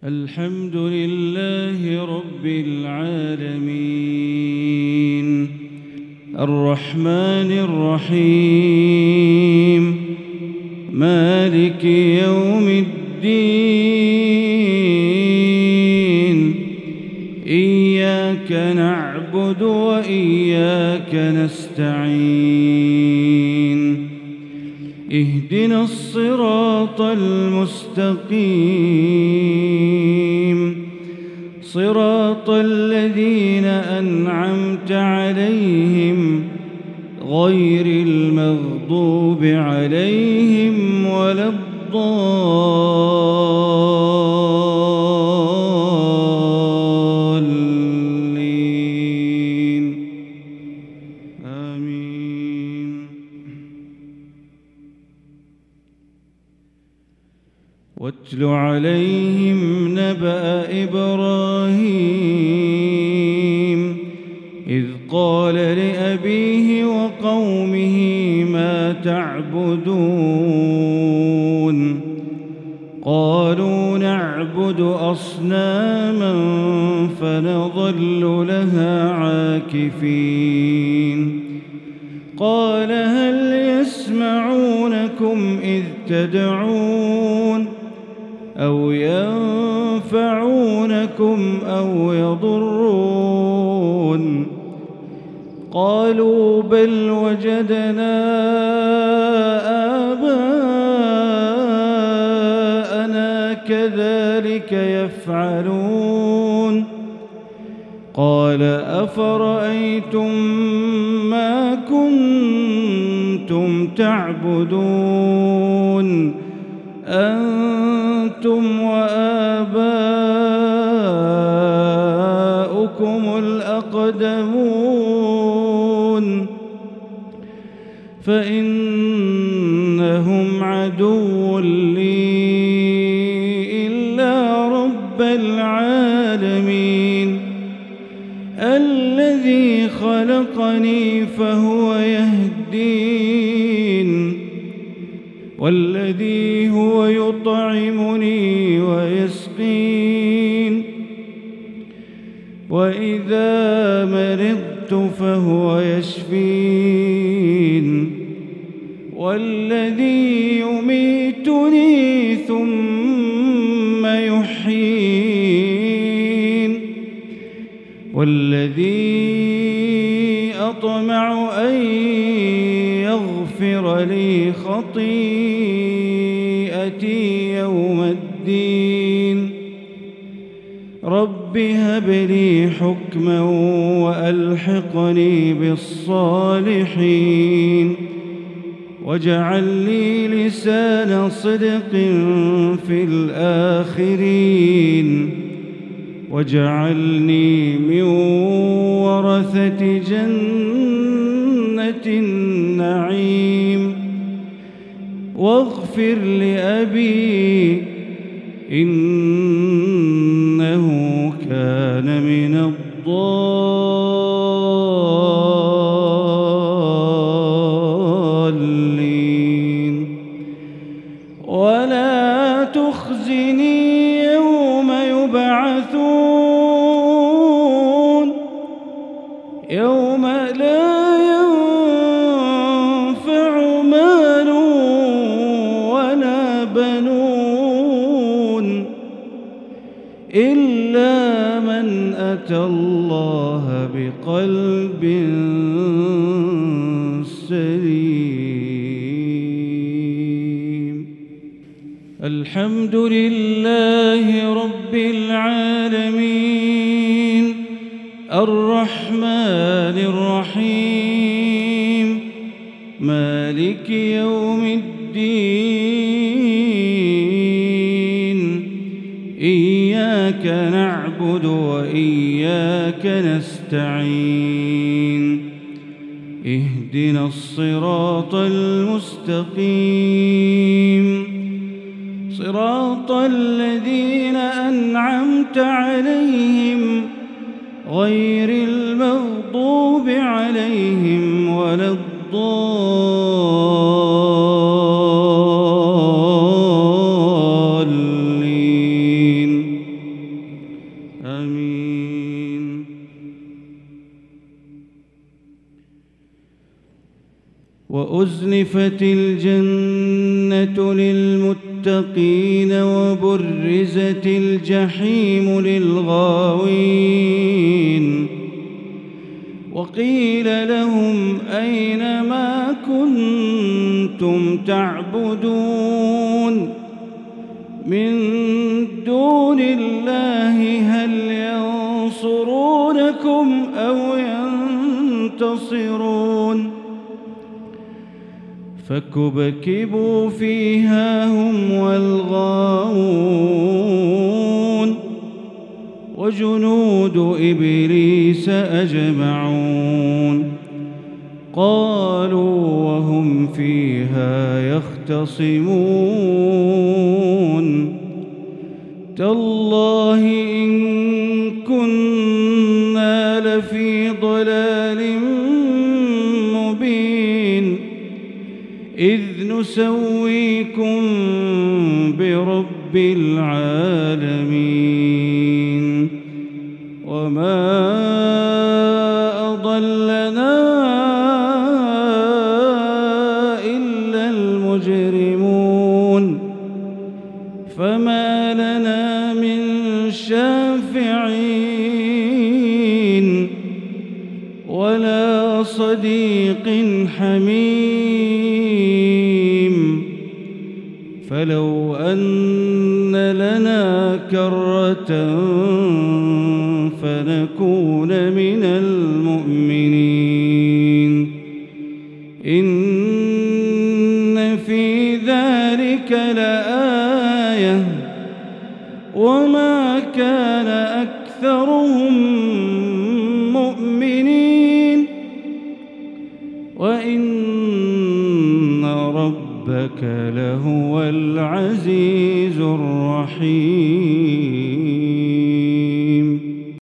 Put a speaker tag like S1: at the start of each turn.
S1: الحمد لله رب العالمين الرحمن الرحيم مالك يوم الدين إياك نعبد وإياك نستعين اهدنا الصراط المستقيم صراط الذين أنعمت عليهم غير المغضوب عليهم ولا الضالين آمين. واتل عليهم نبأ إبراهيم إذ قال لأبيه وقومه ما تعبدون قالوا نعبد أصناما فنظل لها عاكفين قال هل يسمعونكم إذ تدعون أو ينفعونكم أو يضرون قالوا بل وجدنا آباءنا كذلك يفعلون قال أفرأيتم ما كنتم تعبدون أنتم وآباؤكم الأقدمون فإنهم عدو لي إلا رب العالمين الذي خلقني فهو يهدين والذي هو يطعمني ويسقين وإذا مرضت فهو يشفين والذي يميتني ثم يحيين والذي أطمع أن يغفر لي خطيئتي يوم الدين رب هب لي حكما وألحقني بالصالحين واجعل لي لسان صدق في الآخرين واجعلني من ورثة جنة النعيم واغفر لأبي إنه كان من الضالين ولا تخزني يوم يبعثون يوم لا ينفع مال ولا بنون إلا من أتى الله بقلب سليم. الحمد لله رب العالمين الرحمن الرحيم مالك يوم الدين إياك نعبد وإياك نستعين اهدنا الصراط المستقيم صراط الذين أنعمت عليهم غير المغضوب عليهم ولا الضالين وأزلفت الجنة للمتقين وبرزت الجحيم للغاوين وقيل لهم أين ما كنتم تعبدون من دون الله هل ينصرونكم أو ينتصرون فكبكبوا فيها هم والغاوون وجنود إبليس أجمعون قالوا وهم فيها يختصمون تالله إن كنا لفي ضلال مبين إذ نسويكم برب العالمين وما أضلنا إلا المجرمون فما لنا من شافعين ولا صديق حميم فلو أن لنا كرة فنكون من المؤمنين إن في ذلك لآية وما كان أكثرهم مؤمنين وإن ربك لهو العزيز الرحيم.